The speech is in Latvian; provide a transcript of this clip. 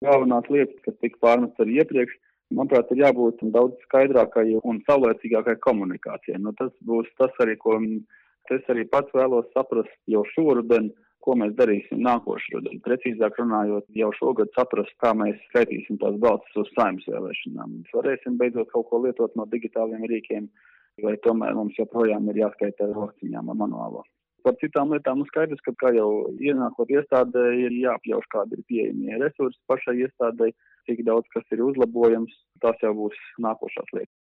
galvenās lietas, kas tika pārmestas arī iepriekš, manuprāt, ir jābūt daudz skaidrākai un saulēcīgākai komunikācijai. Tas būs tas arī, ko es arī pats vēlos saprast jau šoruden, ko mēs darīsim nākošruden. Precīzāk runājot, jau šogad saprast, kā mēs skaitīsim tās balsis uz saimnes vēlēšanām. Varēsim beidzot kaut ko lietot no digitāliem rīkiem, vai tomēr mums joprojām ir jāskaita ar rokciņām ar manuālo. Par citām lietām skaidrs, ka kā jau ienākot iestādē ir jāapjauš, kādi ir pieejamie resursi pašai iestādei, cik daudz kas ir uzlabojams, tas jau būs nākošās lietas.